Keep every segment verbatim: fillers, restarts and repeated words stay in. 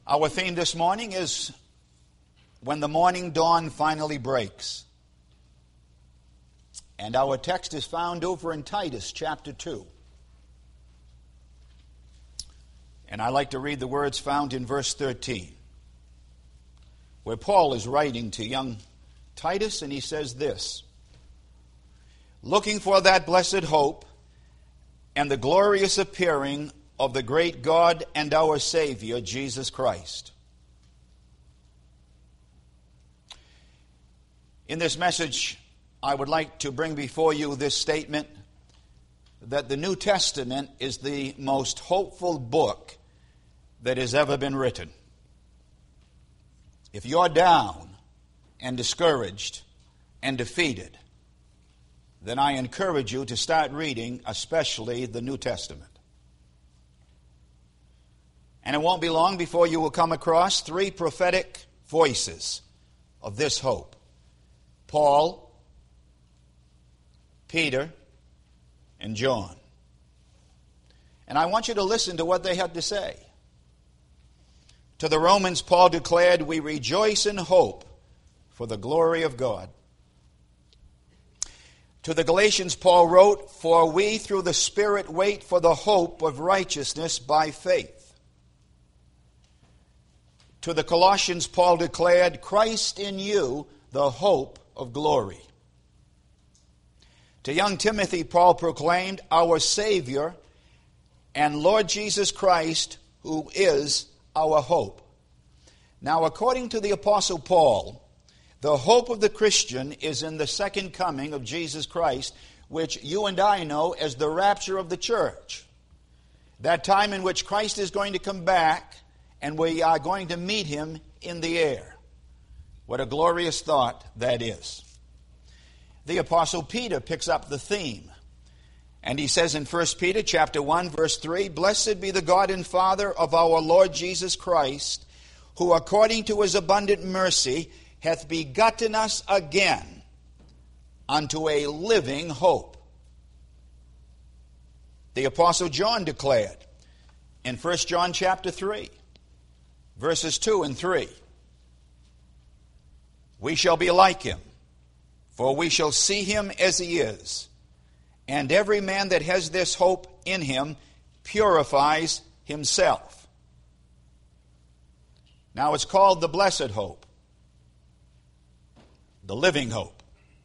Our theme this morning is when the morning dawn finally breaks. And our text is found over in Titus chapter two. And I like to read the words found in verse thirteen, where Paul is writing to young Titus, and he says this: looking for that blessed hope and the glorious appearing of the great God and our Savior, Jesus Christ. In this message, I would like to bring before you this statement that the New Testament is the most hopeful book that has ever been written. If you're down and discouraged and defeated, then I encourage you to start reading, especially the New Testament. And it won't be long before you will come across three prophetic voices of this hope: Paul, Peter, and John. And I want you to listen to what they had to say. To the Romans, Paul declared, "We rejoice in hope for the glory of God." To the Galatians, Paul wrote, "For we through the Spirit wait for the hope of righteousness by faith." To the Colossians, Paul declared, "Christ in you, the hope of glory." To young Timothy, Paul proclaimed, "Our Savior and Lord Jesus Christ, who is our hope." Now, according to the Apostle Paul, the hope of the Christian is in the second coming of Jesus Christ, which you and I know as the rapture of the church. That time in which Christ is going to come back and we are going to meet him in the air. What a glorious thought that is. The Apostle Peter picks up the theme. And he says in First Peter chapter one, verse three, "Blessed be the God and Father of our Lord Jesus Christ, who according to his abundant mercy hath begotten us again unto a living hope." The Apostle John declared in First John chapter three, verses two and three, "We shall be like him, for we shall see him as he is. And every man that has this hope in him purifies himself." Now it's called the blessed hope, the living hope.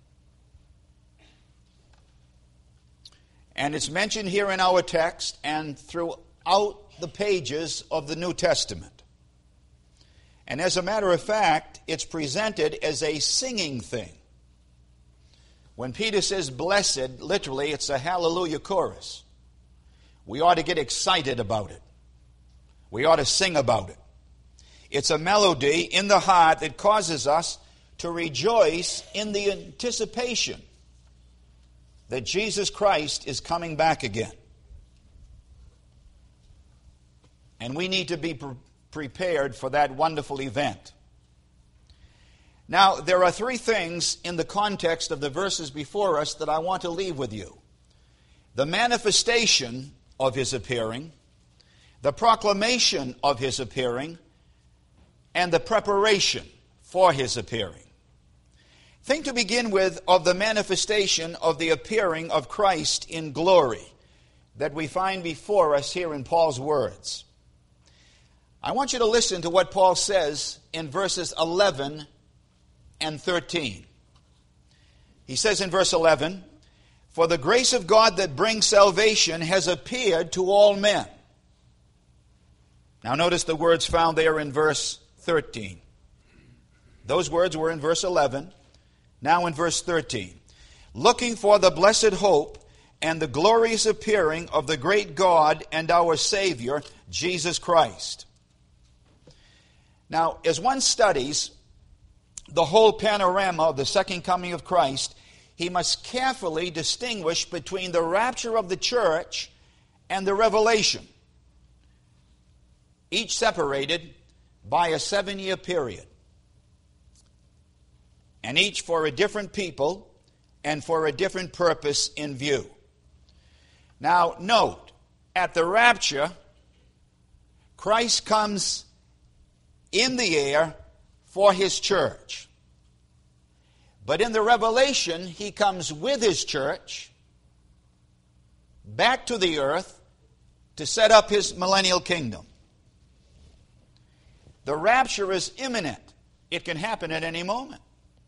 And it's mentioned here in our text and throughout the pages of the New Testament. And as a matter of fact, it's presented as a singing thing. When Peter says blessed, literally it's a hallelujah chorus. We ought to get excited about it. We ought to sing about it. It's a melody in the heart that causes us to rejoice in the anticipation that Jesus Christ is coming back again. And we need to be pre- prepared for that wonderful event. Now, there are three things in the context of the verses before us that I want to leave with you: the manifestation of his appearing, the proclamation of his appearing, and the preparation for his appearing. Think to begin with of the manifestation of the appearing of Christ in glory that we find before us here in Paul's words. I want you to listen to what Paul says in verses eleven and thirteen. He says in verse eleven, "For the grace of God that brings salvation has appeared to all men." Now notice the words found there in verse thirteen. Those words were in verse eleven. Now in verse thirteen. "Looking for the blessed hope and the glorious appearing of the great God and our Savior, Jesus Christ." Now, as one studies the whole panorama of the second coming of Christ, he must carefully distinguish between the rapture of the church and the revelation, each separated by a seven-year period, and each for a different people and for a different purpose in view. Now, note, at the rapture, Christ comes in the air for his church. But in the revelation, he comes with his church back to the earth to set up his millennial kingdom. The rapture is imminent. It can happen at any moment.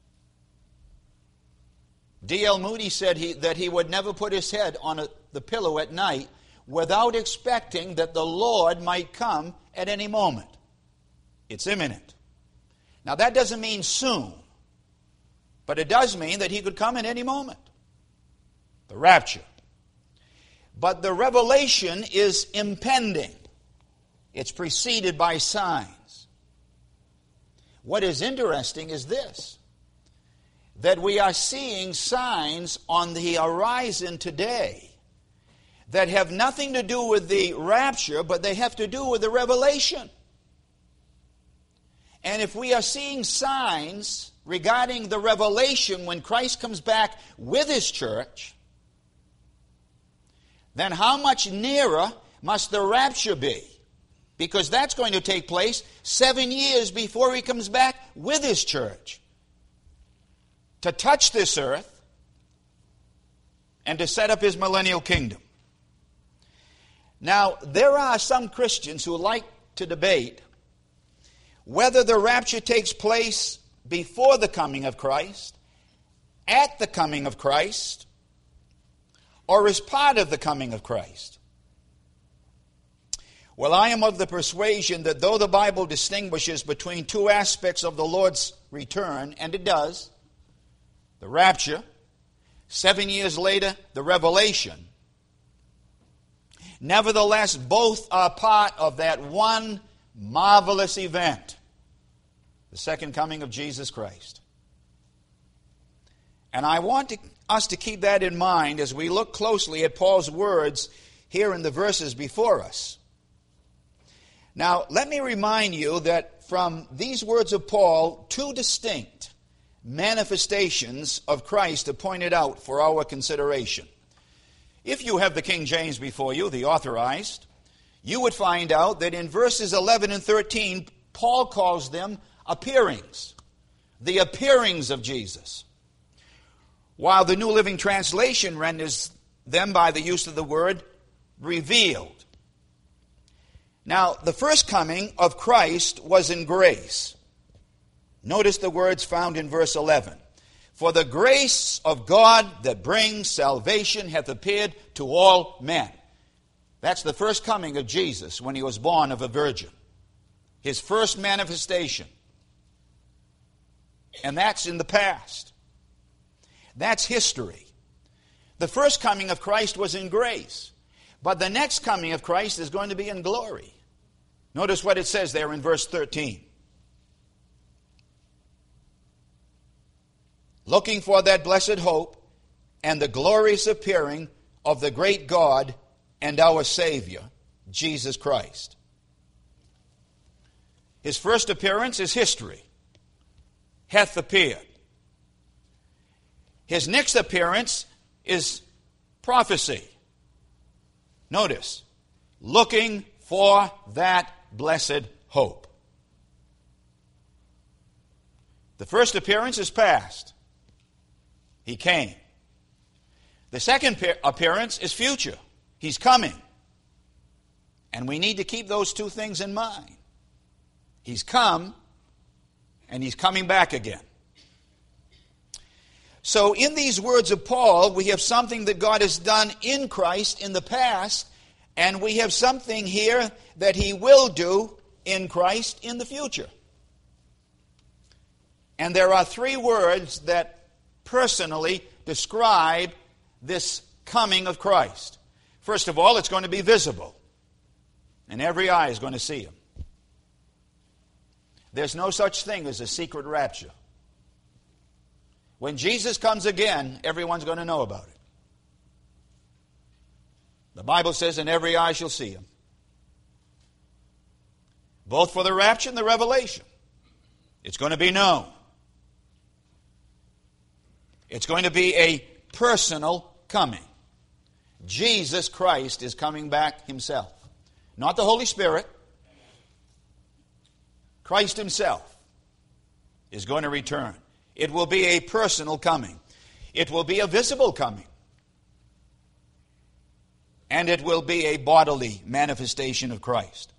D L Moody said he, that he would never put his head on a, the pillow at night without expecting that the Lord might come at any moment. It's imminent. Now that doesn't mean soon, but it does mean that he could come at any moment. The rapture. But the revelation is impending. It's preceded by signs. What is interesting is this, that we are seeing signs on the horizon today that have nothing to do with the rapture, but they have to do with the revelation. And if we are seeing signs regarding the revelation when Christ comes back with his church, then how much nearer must the rapture be? Because that's going to take place seven years before he comes back with his church to touch this earth and to set up his millennial kingdom. Now, there are some Christians who like to debate whether the rapture takes place before the coming of Christ, at the coming of Christ, or as part of the coming of Christ. Well, I am of the persuasion that though the Bible distinguishes between two aspects of the Lord's return, and it does, the rapture, seven years later, the revelation, nevertheless, both are part of that one marvelous event, the second coming of Jesus Christ. And I want to, us to keep that in mind as we look closely at Paul's words here in the verses before us. Now, let me remind you that from these words of Paul, two distinct manifestations of Christ are pointed out for our consideration. If you have the King James before you, the Authorized, you would find out that in verses eleven and thirteen, Paul calls them appearings, the appearings of Jesus, while the New Living Translation renders them by the use of the word revealed. Now, the first coming of Christ was in grace. Notice the words found in verse eleven. For the grace of God that brings salvation hath appeared to all men. That's the first coming of Jesus when he was born of a virgin. His first manifestation. And that's in the past. That's history. The first coming of Christ was in grace. But the next coming of Christ is going to be in glory. Notice what it says there in verse thirteen. Looking for that blessed hope and the glorious appearing of the great God and our Savior, Jesus Christ. His first appearance is history. Hath appeared. His next appearance is prophecy. Notice, looking for that blessed hope. The first appearance is past. He came. The second appearance is future. He's coming. And we need to keep those two things in mind. He's come, and he's coming back again. So in these words of Paul, we have something that God has done in Christ in the past, and we have something here that he will do in Christ in the future. And there are three words that personally describe this coming of Christ. First of all, it's going to be visible, and every eye is going to see him. There's no such thing as a secret rapture. When Jesus comes again, everyone's going to know about it. The Bible says, and every eye shall see him. Both for the rapture and the revelation. It's going to be known. It's going to be a personal coming. Jesus Christ is coming back himself. Not the Holy Spirit. Christ himself is going to return. It will be a personal coming. It will be a visible coming. And it will be a bodily manifestation of Christ.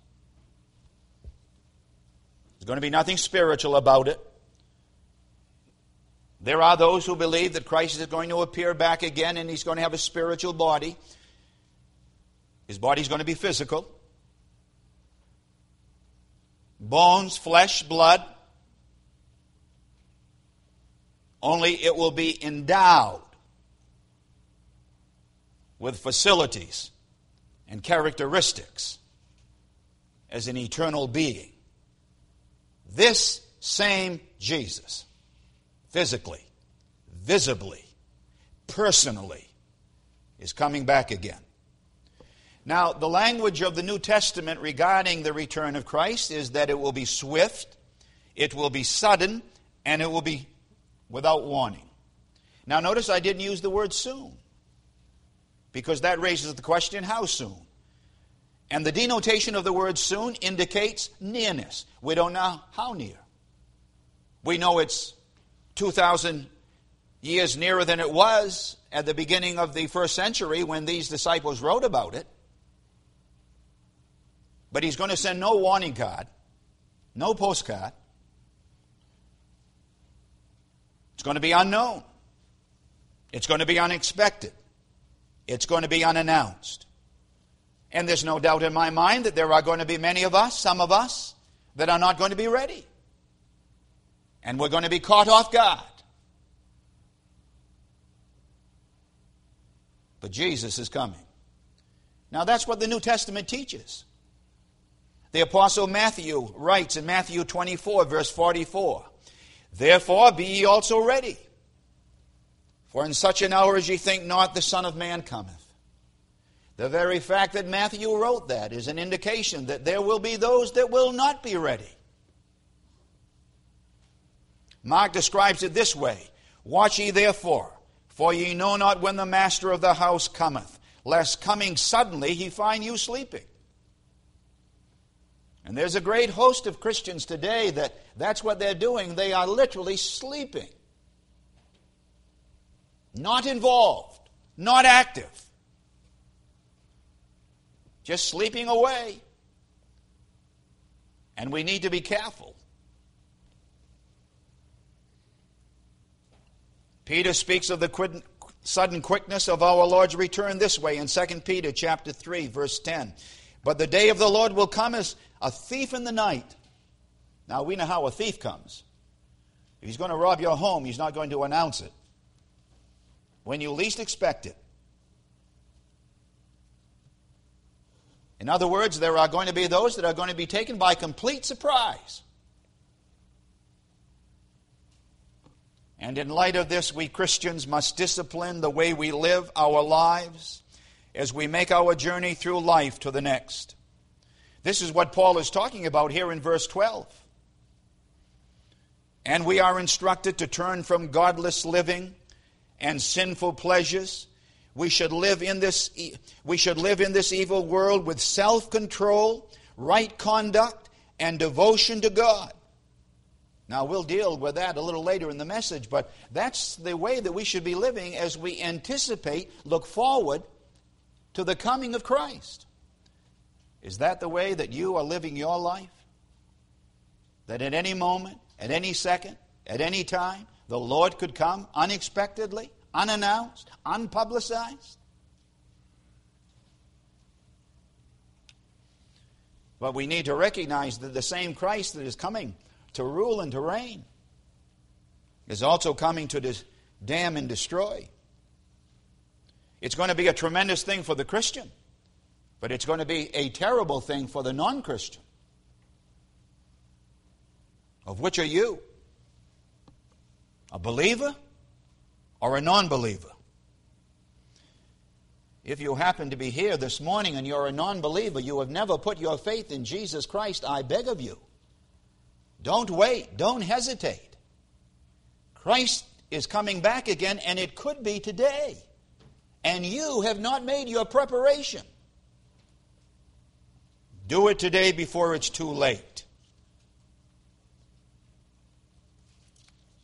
There's going to be nothing spiritual about it. There are those who believe that Christ is going to appear back again and he's going to have a spiritual body. His body's going to be physical. Bones, flesh, blood. Only it will be endowed with facilities and characteristics as an eternal being. This same Jesus, physically, visibly, personally, is coming back again. Now, the language of the New Testament regarding the return of Christ is that it will be swift, it will be sudden, and it will be without warning. Now, notice I didn't use the word soon, because that raises the question, how soon? And the denotation of the word soon indicates nearness. We don't know how near. We know it's two thousand years nearer than it was at the beginning of the first century when these disciples wrote about it. But he's going to send no warning card, no postcard. It's going to be unknown. It's going to be unexpected. It's going to be unannounced. And there's no doubt in my mind that there are going to be many of us, some of us, that are not going to be ready. And we're going to be caught off guard. But Jesus is coming. Now that's what the New Testament teaches. The Apostle Matthew writes in Matthew twenty-four, verse forty-four, "Therefore be ye also ready, for in such an hour as ye think not, the Son of Man cometh." The very fact that Matthew wrote that is an indication that there will be those that will not be ready. Mark describes it this way, "Watch ye therefore, for ye know not when the master of the house cometh, lest coming suddenly he find you sleeping." And there's a great host of Christians today that that's what they're doing. They are literally sleeping. Not involved, not active. Just sleeping away. And we need to be careful. Peter speaks of the quick, sudden quickness of our Lord's return this way in Second Peter chapter three, verse ten. "But the day of the Lord will come as a thief in the night." Now we know how a thief comes. If he's going to rob your home, he's not going to announce it when you least expect it. In other words, there are going to be those that are going to be taken by complete surprise. And in light of this, we Christians must discipline the way we live our lives as we make our journey through life to the next. This is what Paul is talking about here in verse twelve. "And we are instructed to turn from godless living and sinful pleasures. We should live in this e- we should live in this evil world with self-control, right conduct, and devotion to God." Now we'll deal with that a little later in the message, but that's the way that we should be living as we anticipate, look forward to the coming of Christ. Is that the way that you are living your life? That at any moment, at any second, at any time, the Lord could come unexpectedly, unannounced, unpublicized? But we need to recognize that the same Christ that is coming to rule and to reign is also coming to dis- damn and destroy. It's going to be a tremendous thing for the Christian, but it's going to be a terrible thing for the non-Christian. Of which are you? A believer or a non-believer? If you happen to be here this morning and you're a non-believer, you have never put your faith in Jesus Christ, I beg of you, don't wait, don't hesitate. Christ is coming back again, and it could be today. And you have not made your preparation. Do it today before it's too late.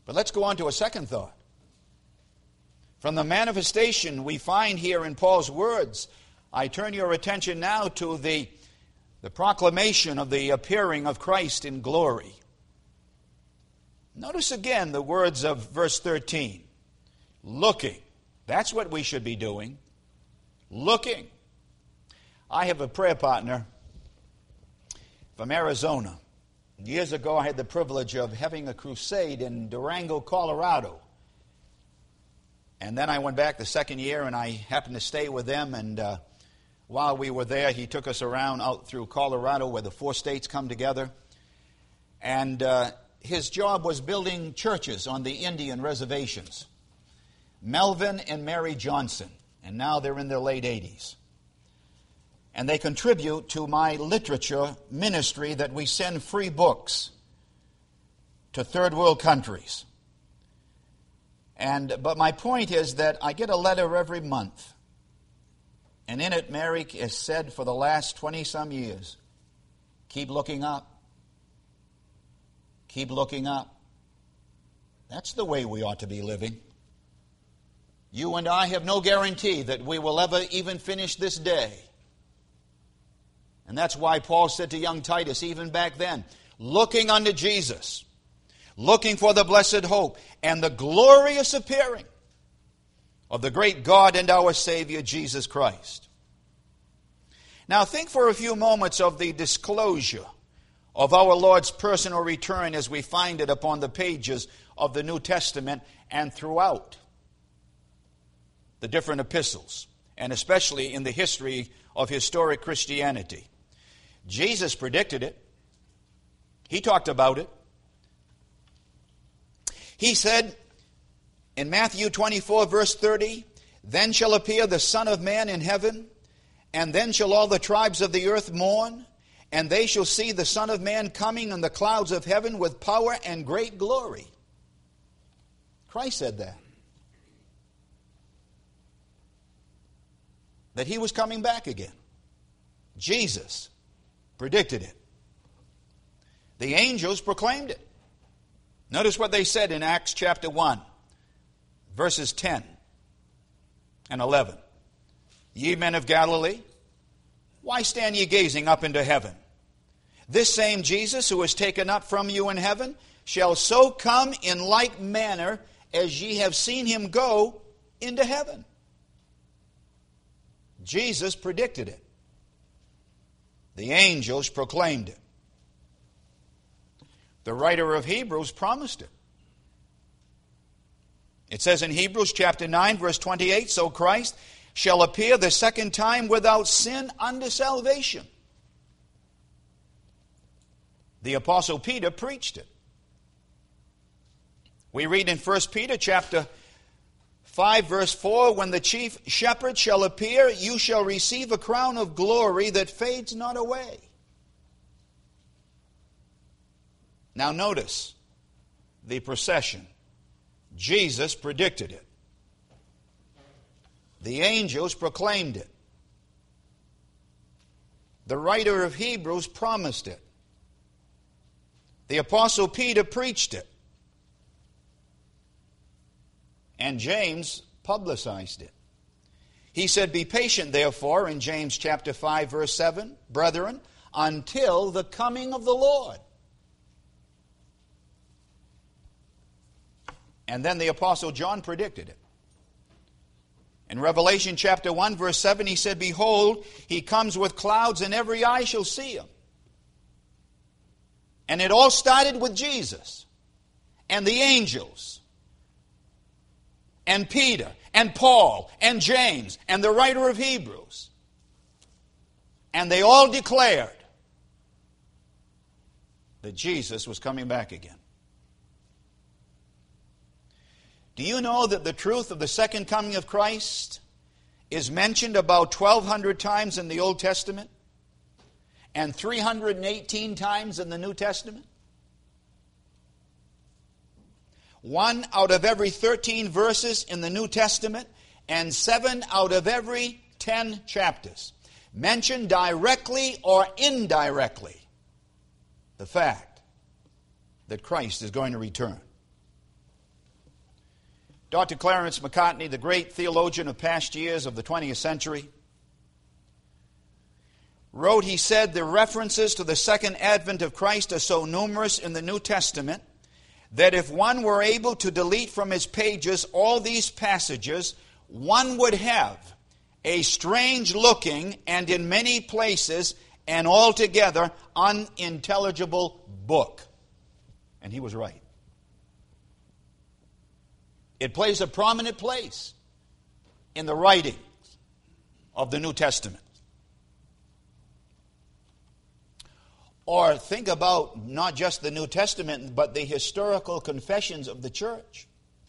But let's go on to a second thought. From the manifestation we find here in Paul's words, I turn your attention now to the, the proclamation of the appearing of Christ in glory. Notice again the words of verse thirteen. Looking. That's what we should be doing. Looking. I have a prayer partner from Arizona. Years ago, I had the privilege of having a crusade in Durango, Colorado. And then I went back the second year, and I happened to stay with them. And uh, while we were there, he took us around out through Colorado, where the four states come together. And uh, his job was building churches on the Indian reservations. Melvin and Mary Johnson. And now they're in their late eighties. And they contribute to my literature ministry that we send free books to third world countries. And but my point is that I get a letter every month. And in it, Mary has said for the last twenty-some years, keep looking up. Keep looking up. That's the way we ought to be living. You and I have no guarantee that we will ever even finish this day. And that's why Paul said to young Titus, even back then, looking unto Jesus, looking for the blessed hope and the glorious appearing of the great God and our Savior, Jesus Christ. Now think for a few moments of the disclosure of our Lord's personal return as we find it upon the pages of the New Testament and throughout the different epistles, and especially in the history of historic Christianity. Jesus predicted it. He talked about it. He said in Matthew twenty-four, verse thirty, then shall appear the Son of Man in heaven, and then shall all the tribes of the earth mourn, and they shall see the Son of Man coming in the clouds of heaven with power and great glory. Christ said that. That he was coming back again. Jesus predicted it. The angels proclaimed it. Notice what they said in Acts chapter one, verses ten and eleven. Ye men of Galilee, why stand ye gazing up into heaven? This same Jesus who is taken up from you in heaven shall so come in like manner as ye have seen him go into heaven. Jesus predicted it. The angels proclaimed it. The writer of Hebrews promised it. It says in Hebrews chapter nine, verse twenty-eight, so Christ shall appear the second time without sin unto salvation. The Apostle Peter preached it. We read in First Peter chapter five, verse four, when the chief shepherd shall appear, you shall receive a crown of glory that fades not away. Now notice the procession. Jesus predicted it. The angels proclaimed it. The writer of Hebrews promised it. The Apostle Peter preached it. And James publicized it. He said, be patient, therefore, in James chapter five, verse seven, brethren, until the coming of the Lord. And then the Apostle John predicted it. In Revelation chapter one, verse seven, he said, behold, he comes with clouds, and every eye shall see him. And it all started with Jesus and the angels and Peter and Paul and James and the writer of Hebrews. And they all declared that Jesus was coming back again. Do you know that the truth of the second coming of Christ is mentioned about twelve hundred times in the Old Testament and three hundred eighteen times in the New Testament? One out of every thirteen verses in the New Testament and seven out of every ten chapters mention directly or indirectly the fact that Christ is going to return. Doctor Clarence Macartney, the great theologian of past years of the twentieth century, wrote, he said, the references to the second advent of Christ are so numerous in the New Testament that if one were able to delete from his pages all these passages, one would have a strange-looking and in many places an altogether unintelligible book. And he was right. It plays a prominent place in the writings of the New Testament. Or think about not just the New Testament, but the historical confessions of the church.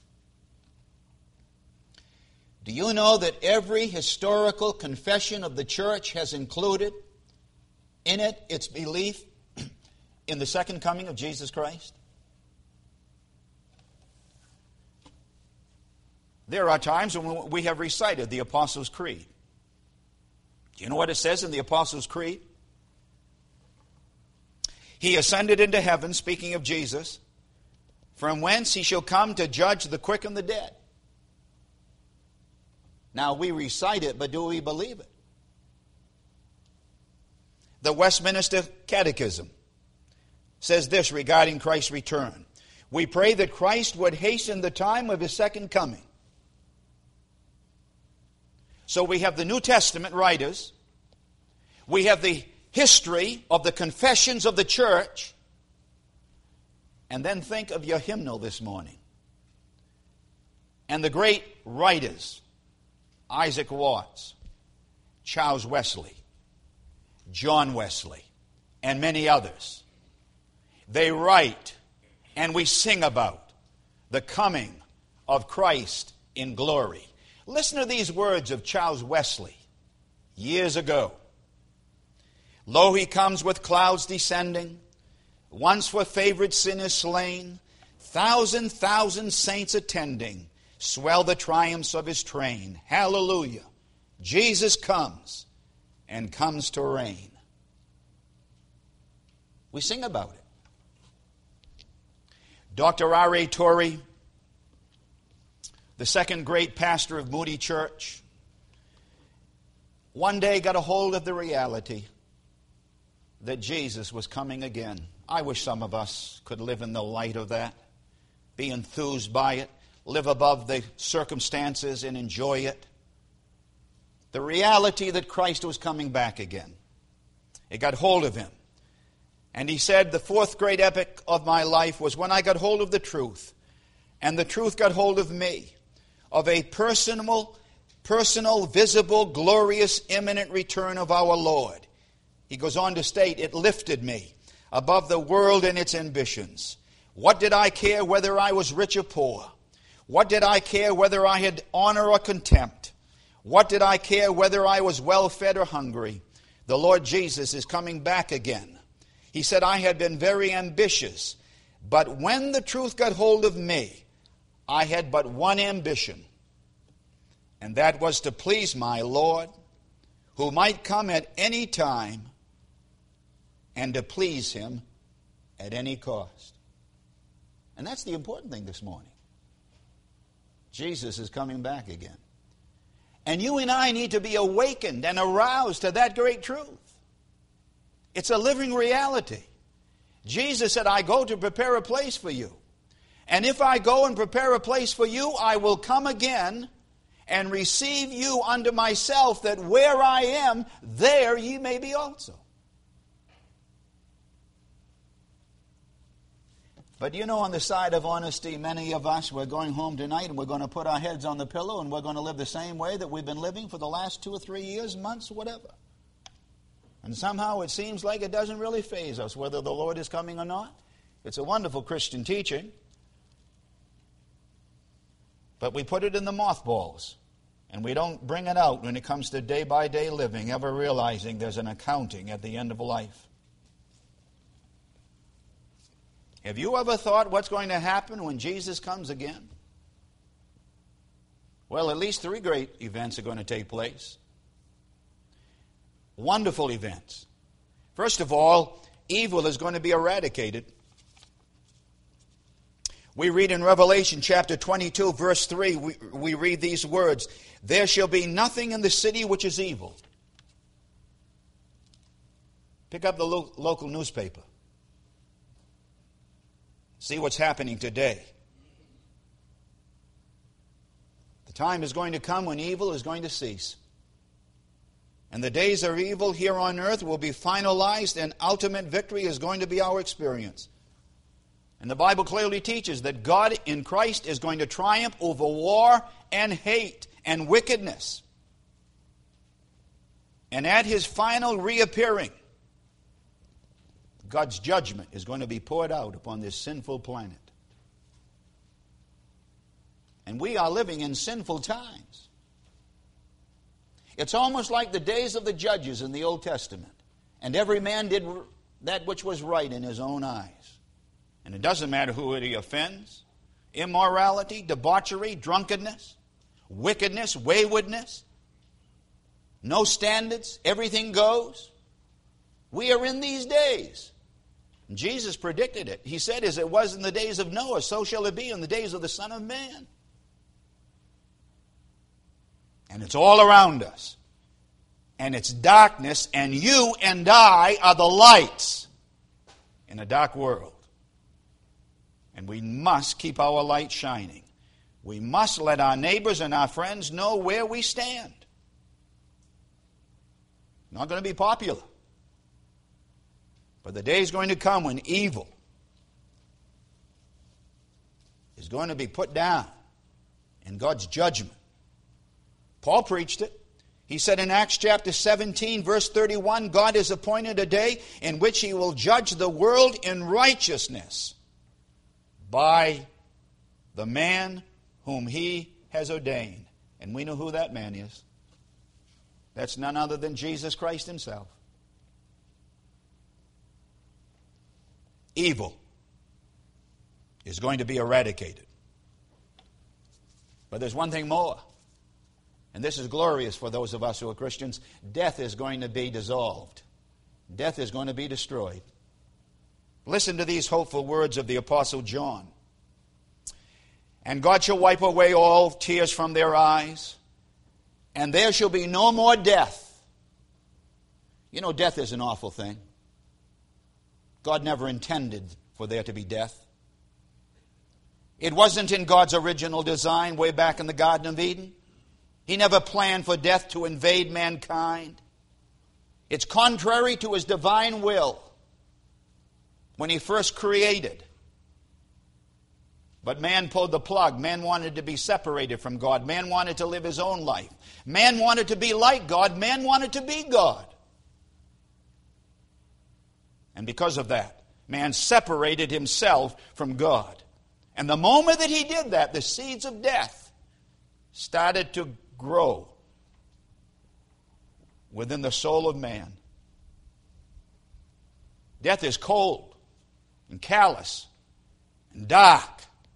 Do you know that every historical confession of the church has included in it its belief in the second coming of Jesus Christ? There are times when we have recited the Apostles' Creed. Do you know what it says in the Apostles' Creed? He ascended into heaven, speaking of Jesus, from whence he shall come to judge the quick and the dead. Now, we recite it, but do we believe it? The Westminster Catechism says this regarding Christ's return. We pray that Christ would hasten the time of his second coming. So we have the New Testament writers. We have the history of the confessions of the church. And then think of your hymnal this morning. And the great writers, Isaac Watts, Charles Wesley, John Wesley, and many others. They write and we sing about the coming of Christ in glory. Listen to these words of Charles Wesley years ago. Lo, he comes with clouds descending, once for favored sinners slain, thousand, thousand saints attending, swell the triumphs of his train. Hallelujah. Jesus comes and comes to reign. We sing about it. Doctor R A Torrey, the second great pastor of Moody Church, one day got a hold of the reality that Jesus was coming again. I wish some of us could live in the light of that, be enthused by it, live above the circumstances and enjoy it. The reality that Christ was coming back again. It got hold of him. And he said, the fourth great epoch of my life was when I got hold of the truth. And the truth got hold of me. Of a personal, personal, visible, glorious, imminent return of our Lord. He goes on to state, it lifted me above the world and its ambitions. What did I care whether I was rich or poor? What did I care whether I had honor or contempt? What did I care whether I was well-fed or hungry? The Lord Jesus is coming back again. He said, I had been very ambitious, but when the truth got hold of me, I had but one ambition, and that was to please my Lord, who might come at any time, and to please him at any cost. And that's the important thing this morning. Jesus is coming back again. And you and I need to be awakened and aroused to that great truth. It's a living reality. Jesus said, I go to prepare a place for you. And if I go and prepare a place for you, I will come again and receive you unto myself, that where I am, there ye may be also. But you know, on the side of honesty, many of us, we're going home tonight and we're going to put our heads on the pillow and we're going to live the same way that we've been living for the last two or three years, months, whatever. And somehow it seems like it doesn't really faze us whether the Lord is coming or not. It's a wonderful Christian teaching. But we put it in the mothballs. And we don't bring it out when it comes to day-by-day living, ever realizing there's an accounting at the end of life. Have you ever thought what's going to happen when Jesus comes again? Well, at least three great events are going to take place. Wonderful events. First of all, evil is going to be eradicated. We read in Revelation chapter twenty-two, verse three, we, we read these words, "There shall be nothing in the city which is evil." Pick up the lo- local newspaper. See what's happening today. The time is going to come when evil is going to cease. And the days of evil here on earth will be finalized, and ultimate victory is going to be our experience. And the Bible clearly teaches that God in Christ is going to triumph over war and hate and wickedness. And at His final reappearing, God's judgment is going to be poured out upon this sinful planet. And we are living in sinful times. It's almost like the days of the judges in the Old Testament. And every man did that which was right in his own eyes. And it doesn't matter who he offends. Immorality, debauchery, drunkenness, wickedness, waywardness. No standards. Everything goes. We are in these days. And Jesus predicted it. He said, as it was in the days of Noah, so shall it be in the days of the Son of Man. And it's all around us. And it's darkness, and you and I are the lights in a dark world. And we must keep our light shining. We must let our neighbors and our friends know where we stand. Not going to be popular. But the day is going to come when evil is going to be put down in God's judgment. Paul preached it. He said in Acts chapter seventeen, verse thirty-one, God has appointed a day in which He will judge the world in righteousness by the man whom He has ordained. And we know who that man is. That's none other than Jesus Christ Himself. Evil is going to be eradicated. But there's one thing more. And this is glorious for those of us who are Christians. Death is going to be dissolved. Death is going to be destroyed. Listen to these hopeful words of the Apostle John. And God shall wipe away all tears from their eyes, and there shall be no more death. You know, death is an awful thing. God never intended for there to be death. It wasn't in God's original design way back in the Garden of Eden. He never planned for death to invade mankind. It's contrary to His divine will when He first created. But man pulled the plug. Man wanted to be separated from God. Man wanted to live his own life. Man wanted to be like God. Man wanted to be God. And because of that, man separated himself from God. And the moment that he did that, the seeds of death started to grow within the soul of man. Death is cold and callous and dark.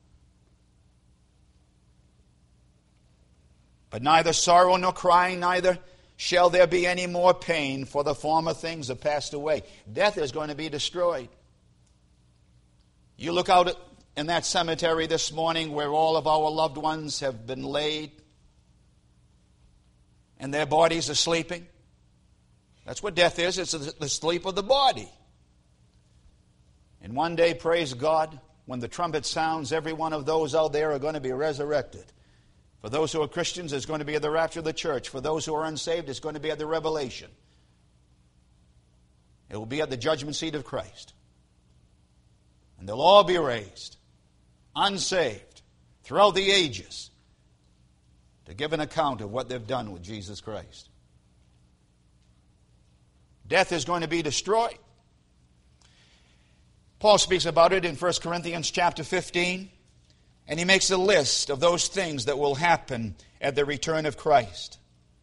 But neither sorrow nor crying, neither shall there be any more pain, for the former things have passed away. Death is going to be destroyed. You look out at, in that cemetery this morning where all of our loved ones have been laid and their bodies are sleeping. That's what death is. It's the sleep of the body. And one day, praise God, when the trumpet sounds, every one of those out there are going to be resurrected. For those who are Christians, it's going to be at the rapture of the church. For those who are unsaved, it's going to be at the revelation. It will be at the judgment seat of Christ. And they'll all be raised, unsaved, throughout the ages, to give an account of what they've done with Jesus Christ. Death is going to be destroyed. Paul speaks about it in First Corinthians chapter fifteen. And he makes a list of those things that will happen at the return of Christ.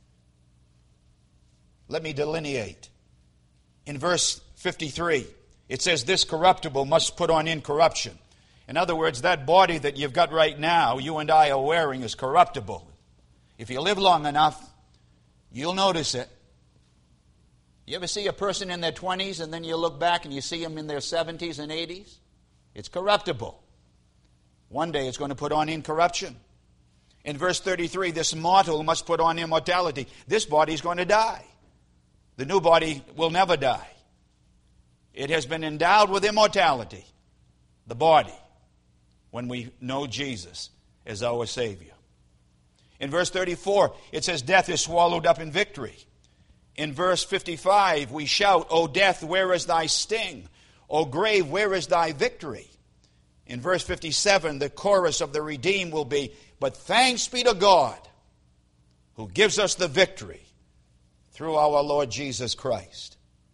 Let me delineate. In verse fifty-three, it says, this corruptible must put on incorruption. In other words, that body that you've got right now, you and I are wearing, is corruptible. If you live long enough, you'll notice it. You ever see a person in their twenties and then you look back and you see them in their seventies and eighties? It's corruptible. One day it's going to put on incorruption. In verse thirty-three, this mortal must put on immortality. This body is going to die. The new body will never die. It has been endowed with immortality, the body, when we know Jesus as our Savior. In verse thirty-four, it says, death is swallowed up in victory. In verse fifty-five, we shout, O death, where is thy sting? O grave, where is thy victory? In verse fifty-seven, the chorus of the redeemed will be, but thanks be to God who gives us the victory through our Lord Jesus Christ.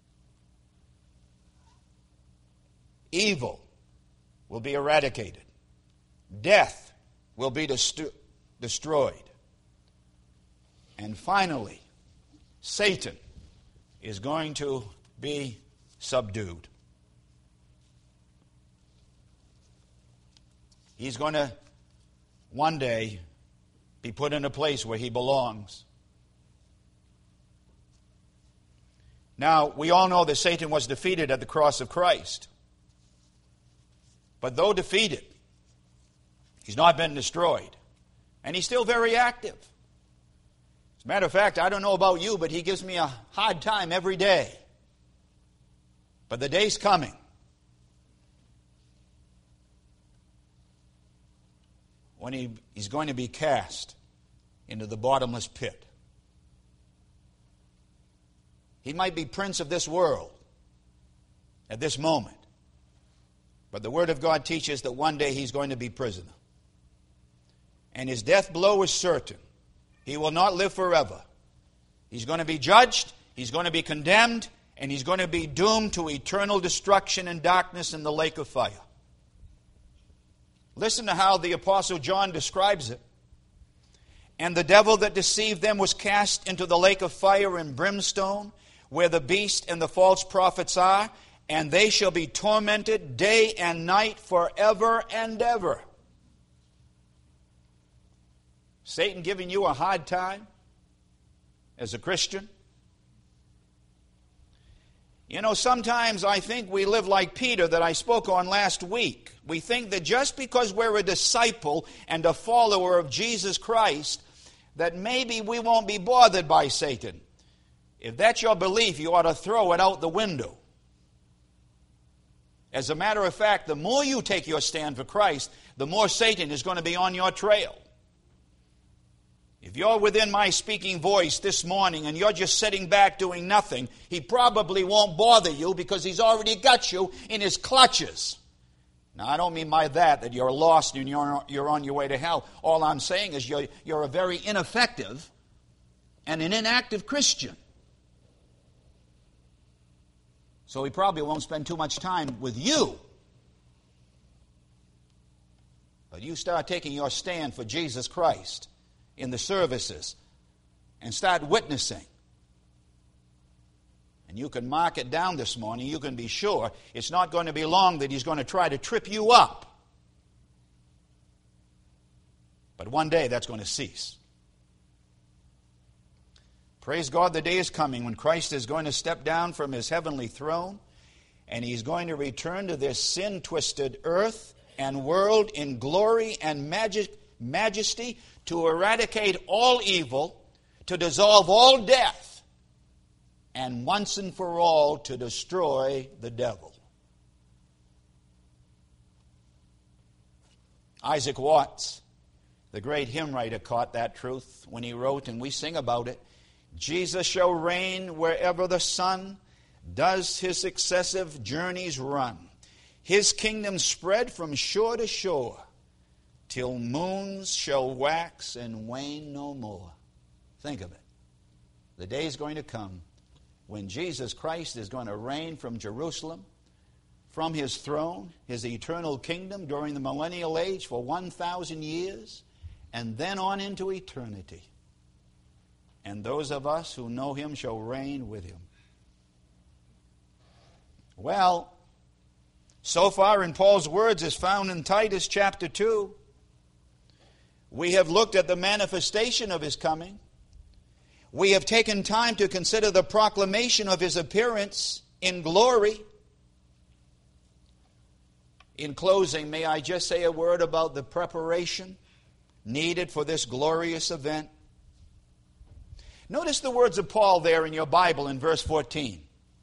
Evil will be eradicated. Death will be dest- destroyed. And finally, Satan is going to be subdued. He's going to one day be put in a place where he belongs. Now, we all know that Satan was defeated at the cross of Christ. But though defeated, he's not been destroyed. And he's still very active. As a matter of fact, I don't know about you, but he gives me a hard time every day. But the day's coming when he, he's going to be cast into the bottomless pit. He might be prince of this world at this moment, but the Word of God teaches that one day he's going to be prisoner. And his death blow is certain. He will not live forever. He's going to be judged, he's going to be condemned, and he's going to be doomed to eternal destruction and darkness in the lake of fire. Listen to how the Apostle John describes it. And the devil that deceived them was cast into the lake of fire and brimstone, where the beast and the false prophets are, and they shall be tormented day and night forever and ever. Satan giving you a hard time as a Christian? You know, sometimes I think we live like Peter that I spoke on last week. We think that just because we're a disciple and a follower of Jesus Christ, that maybe we won't be bothered by Satan. If that's your belief, you ought to throw it out the window. As a matter of fact, the more you take your stand for Christ, the more Satan is going to be on your trail. If you're within my speaking voice this morning and you're just sitting back doing nothing, he probably won't bother you because he's already got you in his clutches. Now, I don't mean by that that you're lost and you're, you're on your way to hell. All I'm saying is you're, you're a very ineffective and an inactive Christian. So he probably won't spend too much time with you. But you start taking your stand for Jesus Christ in the services and start witnessing. And you can mark it down this morning. You can be sure it's not going to be long that he's going to try to trip you up. But one day that's going to cease. Praise God, the day is coming when Christ is going to step down from his heavenly throne and he's going to return to this sin-twisted earth and world in glory and magi- majesty to eradicate all evil, to dissolve all death, and once and for all to destroy the devil. Isaac Watts, the great hymn writer, caught that truth when he wrote, and we sing about it, Jesus shall reign wherever the sun does his successive journeys run. His kingdom spread from shore to shore, till moons shall wax and wane no more. Think of it. The day is going to come when Jesus Christ is going to reign from Jerusalem, from his throne, his eternal kingdom during the millennial age for one thousand years, and then on into eternity. And those of us who know him shall reign with him. Well, so far in Paul's words as found in Titus chapter two, we have looked at the manifestation of his coming. We have taken time to consider the proclamation of his appearance in glory. In closing, may I just say a word about the preparation needed for this glorious event? Notice the words of Paul there in your Bible in verse fourteen.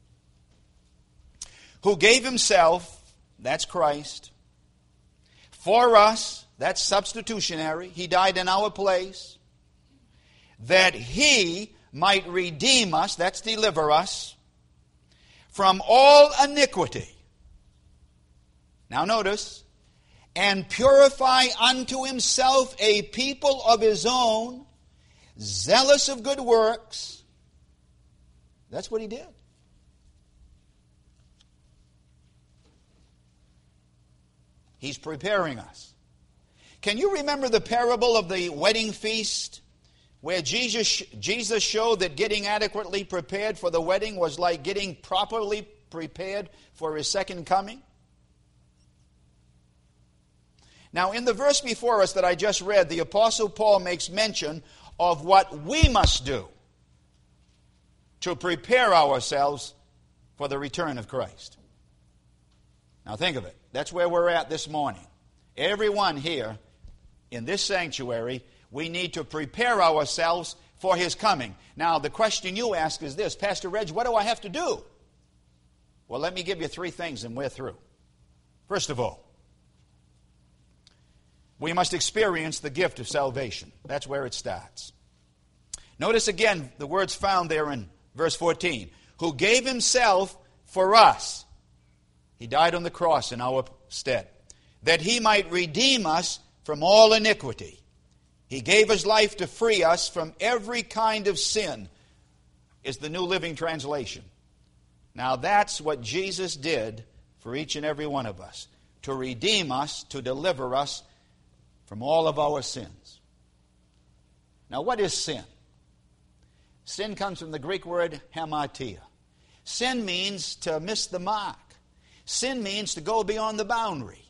Who gave himself, that's Christ, for us, that's substitutionary, he died in our place, that he might redeem us, that's deliver us, from all iniquity. Now notice, and purify unto himself a people of his own, zealous of good works. That's what he did. He's preparing us. Can you remember the parable of the wedding feast, where Jesus, Jesus showed that getting adequately prepared for the wedding was like getting properly prepared for his second coming? Now, in the verse before us that I just read, the Apostle Paul makes mention of what we must do to prepare ourselves for the return of Christ. Now think of it. That's where we're at this morning. Everyone here in this sanctuary, we need to prepare ourselves for his coming. Now, the question you ask is this, Pastor Reg, what do I have to do? Well, let me give you three things and we're through. First of all, we must experience the gift of salvation. That's where it starts. Notice again the words found there in verse fourteen. Who gave himself for us. He died on the cross in our stead. That he might redeem us from all iniquity. He gave his life to free us from every kind of sin, is the New Living Translation. Now that's what Jesus did for each and every one of us. To redeem us, to deliver us from all of our sins. Now, what is sin? Sin comes from the Greek word hamartia. Sin means to miss the mark. Sin means to go beyond the boundary.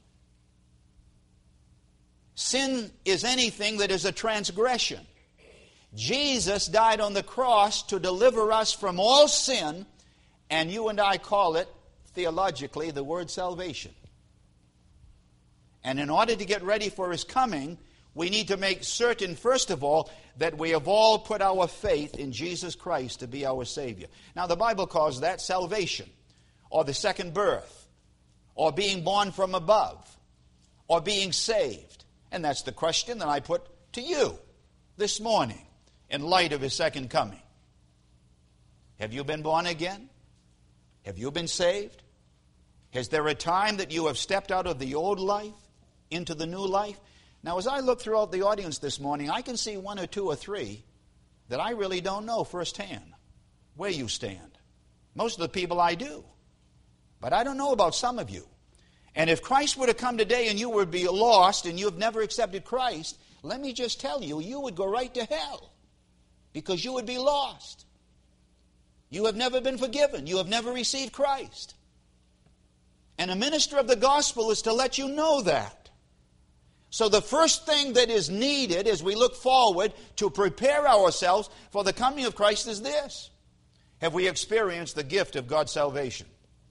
Sin is anything that is a transgression. Jesus died on the cross to deliver us from all sin, and you and I call it, theologically, the word salvation. And in order to get ready for his coming, we need to make certain, first of all, that we have all put our faith in Jesus Christ to be our Savior. Now, the Bible calls that salvation, or the second birth, or being born from above, or being saved. And that's the question that I put to you this morning in light of his second coming. Have you been born again? Have you been saved? Is there a time that you have stepped out of the old life into the new life? Now, as I look throughout the audience this morning, I can see one or two or three that I really don't know firsthand where you stand. Most of the people I do. But I don't know about some of you. And if Christ were to come today and you would be lost and you have never accepted Christ, let me just tell you, you would go right to hell because you would be lost. You have never been forgiven. You have never received Christ. And a minister of the gospel is to let you know that. So the first thing that is needed as we look forward to prepare ourselves for the coming of Christ is this. Have we experienced the gift of God's salvation?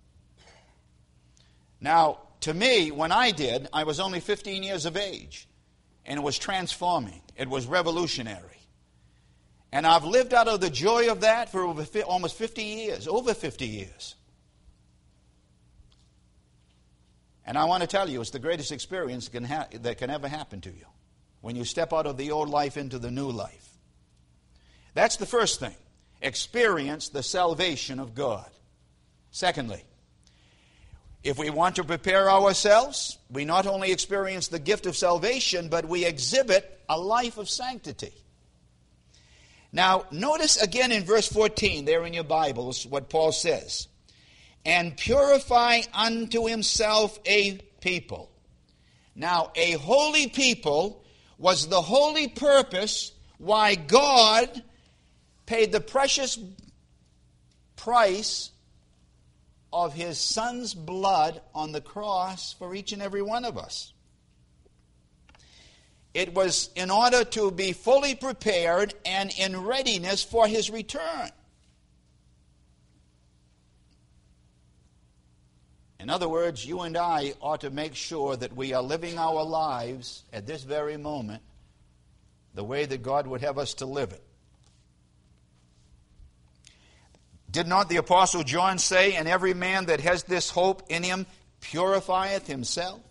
Now, to me, when I did, I was only fifteen years of age. And it was transforming. It was revolutionary. And I've lived out of the joy of that for over almost fifty years, over fifty years. And I want to tell you, it's the greatest experience can ha- that can ever happen to you when you step out of the old life into the new life. That's the first thing. Experience the salvation of God. Secondly, if we want to prepare ourselves, we not only experience the gift of salvation, but we exhibit a life of sanctity. Now, notice again in verse fourteen, there in your Bibles, what Paul says. And purify unto himself a people. Now, a holy people was the holy purpose why God paid the precious price of his Son's blood on the cross for each and every one of us. It was in order to be fully prepared and in readiness for his return. In other words, you and I ought to make sure that we are living our lives at this very moment the way that God would have us to live it. Did not the Apostle John say, "And every man that has this hope in him purifieth himself"?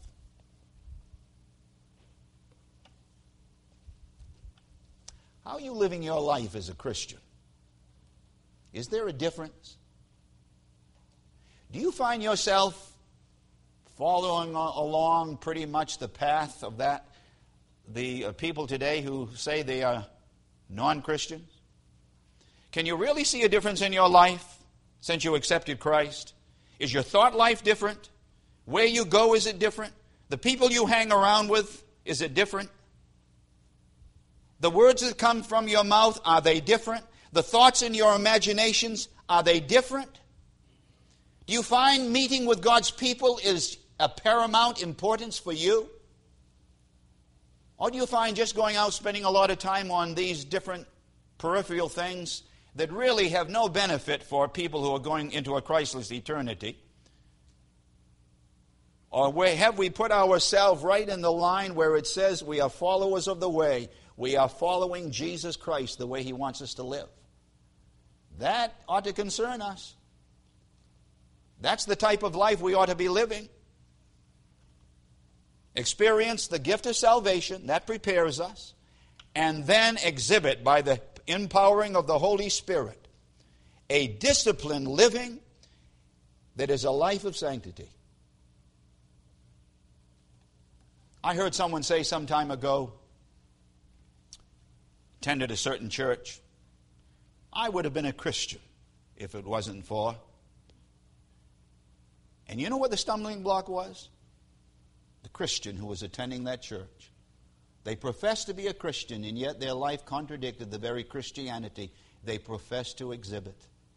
How are you living your life as a Christian? Is there a difference? Do you find yourself following along pretty much the path of that, the uh, people today who say they are non-Christians? Can you really see a difference in your life since you accepted Christ? Is your thought life different? Where you go, is it different? The people you hang around with, is it different? The words that come from your mouth, are they different? The thoughts in your imaginations, are they different? Do you find meeting with God's people is a paramount importance for you? Or do you find just going out spending a lot of time on these different peripheral things that really have no benefit for people who are going into a Christless eternity? Or where have we put ourselves right in the line where it says we are followers of the way? We are following Jesus Christ the way He wants us to live. That ought to concern us. That's the type of life we ought to be living. Experience the gift of salvation, that prepares us, and then exhibit by the empowering of the Holy Spirit a disciplined living that is a life of sanctity. I heard someone say some time ago, attended a certain church, I would have been a Christian if it wasn't for. And you know what the stumbling block was? The Christian who was attending that church. They professed to be a Christian, and yet their life contradicted the very Christianity they professed to exhibit.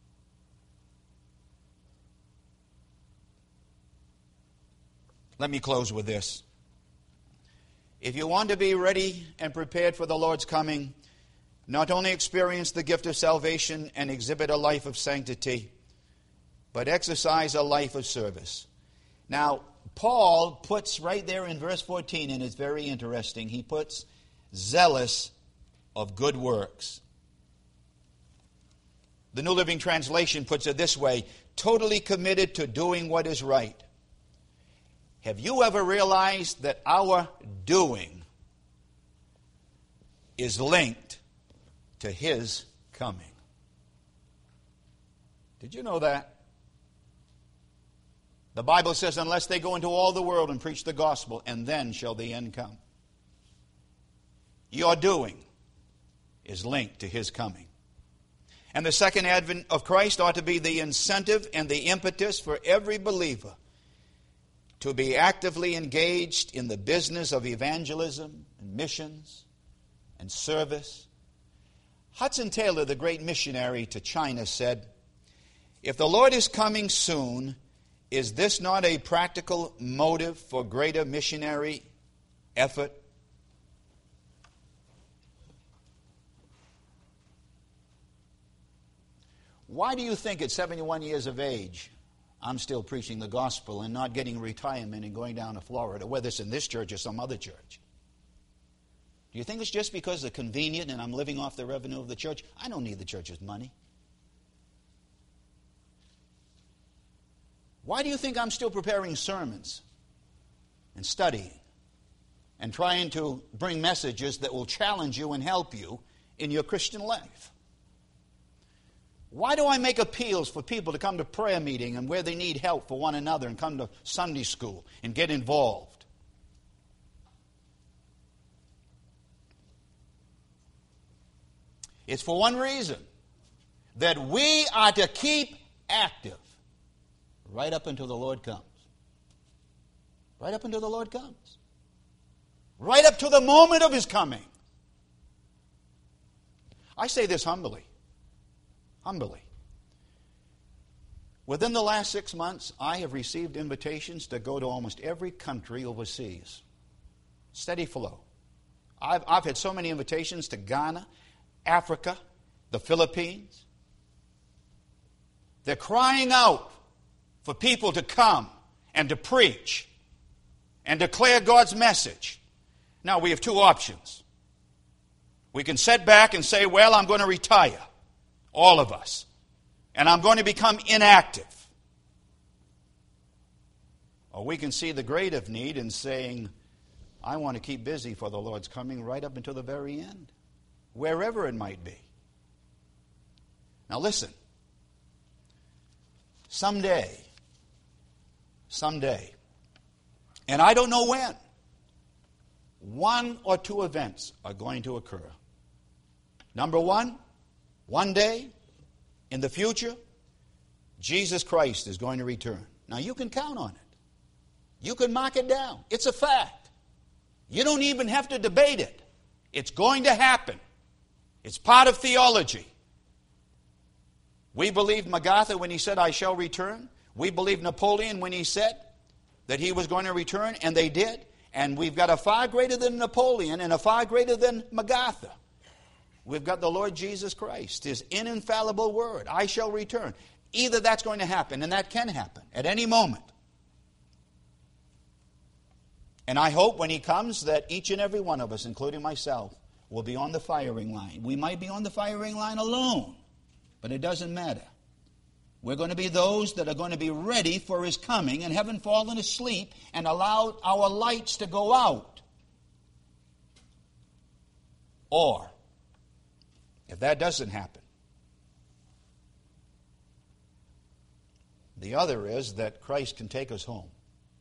Let me close with this. If you want to be ready and prepared for the Lord's coming, not only experience the gift of salvation and exhibit a life of sanctity, but exercise a life of service. Now, Paul puts right there in verse fourteen, and it's very interesting, he puts zealous of good works. The New Living Translation puts it this way, totally committed to doing what is right. Have you ever realized that our doing is linked to His coming? Did you know that? The Bible says, unless they go into all the world and preach the gospel, and then shall the end come. Your doing is linked to His coming. And the second advent of Christ ought to be the incentive and the impetus for every believer to be actively engaged in the business of evangelism and missions and service. Hudson Taylor, the great missionary to China, said, if the Lord is coming soon, is this not a practical motive for greater missionary effort? Why do you think at seventy-one years of age, I'm still preaching the gospel and not getting retirement and going down to Florida, whether it's in this church or some other church? Do you think it's just because they're convenient and I'm living off the revenue of the church? I don't need the church's money. Why do you think I'm still preparing sermons and studying and trying to bring messages that will challenge you and help you in your Christian life? Why do I make appeals for people to come to prayer meeting and where they need help for one another and come to Sunday school and get involved? It's for one reason, that we are to keep active right up until the Lord comes. Right up until the Lord comes. Right up to the moment of His coming. I say this humbly. Humbly. Within the last six months, I have received invitations to go to almost every country overseas. Steady flow. I've, I've had so many invitations to Ghana, Africa, the Philippines. They're crying out for people to come and to preach and declare God's message. Now, we have two options. We can sit back and say, well, I'm going to retire, all of us, and I'm going to become inactive. Or we can see the greater need in saying, I want to keep busy for the Lord's coming right up until the very end, wherever it might be. Now listen, someday, someday, and I don't know when, one or two events are going to occur. Number one, one day in the future, Jesus Christ is going to return. Now you can count on it. You can mark it down. It's a fact. You don't even have to debate it. It's going to happen. It's part of theology. We believed MacArthur when he said, I shall return. We believed Napoleon when he said that he was going to return, and they did. And we've got a far greater than Napoleon and a far greater than MacArthur. We've got the Lord Jesus Christ, His infallible word, I shall return. Either that's going to happen, and that can happen at any moment. And I hope when He comes that each and every one of us, including myself, will be on the firing line. We might be on the firing line alone, but it doesn't matter. We're going to be those that are going to be ready for His coming and haven't fallen asleep and allowed our lights to go out. Or, if that doesn't happen, the other is that Christ can take us home.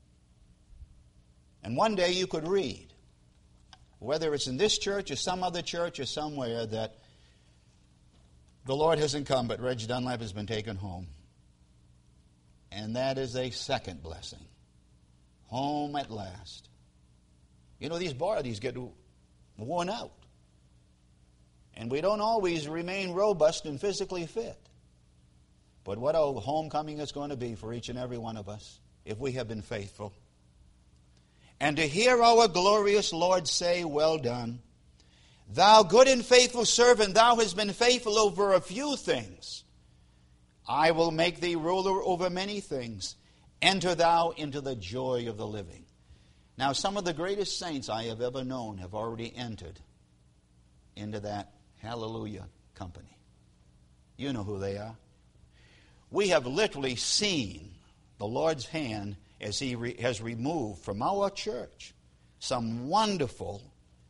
And one day you could read, whether it's in this church or some other church or somewhere, that the Lord hasn't come, but Reg Dunlap has been taken home. And that is a second blessing. Home at last. You know, these bodies get worn out. And we don't always remain robust and physically fit. But what a homecoming is going to be for each and every one of us if we have been faithful. And to hear our glorious Lord say, well done, thou good and faithful servant, thou hast been faithful over a few things. I will make thee ruler over many things. Enter thou into the joy of the living. Now, some of the greatest saints I have ever known have already entered into that hallelujah company. You know who they are. We have literally seen the Lord's hand as He re- has removed from our church some wonderful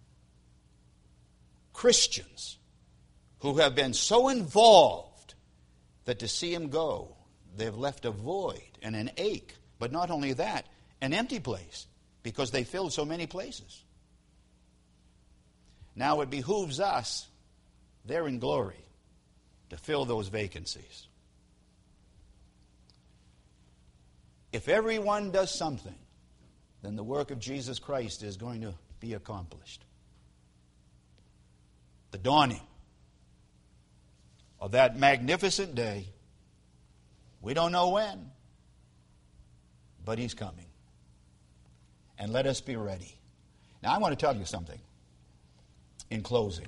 Christians who have been so involved that to see Him go, they've left a void and an ache. But not only that, an empty place, because they filled so many places. Now it behooves us, they're in glory, to fill those vacancies. If everyone does something, then the work of Jesus Christ is going to be accomplished. The dawning of that magnificent day, we don't know when, but He's coming. And let us be ready. Now I want to tell you something in closing.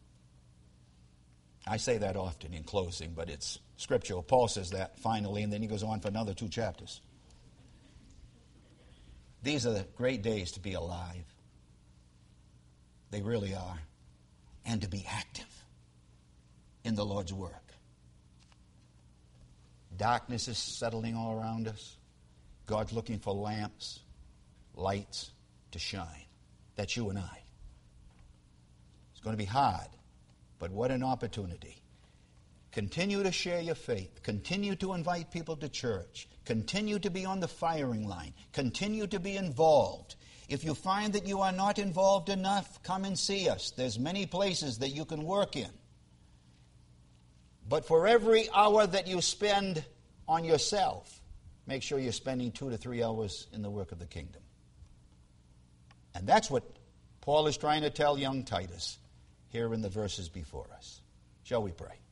I say that often in closing, but it's scriptural. Paul says that finally, and then he goes on for another two chapters. These are the great days to be alive. They really are. And to be active in the Lord's work. Darkness is settling all around us. God's looking for lamps, lights to shine. That's you and I. It's going to be hard, but what an opportunity. Continue to share your faith. Continue to invite people to church. Continue to be on the firing line. Continue to be involved. If you find that you are not involved enough, come and see us. There's many places that you can work in. But for every hour that you spend on yourself, make sure you're spending two to three hours in the work of the kingdom. And that's what Paul is trying to tell young Titus here in the verses before us. Shall we pray?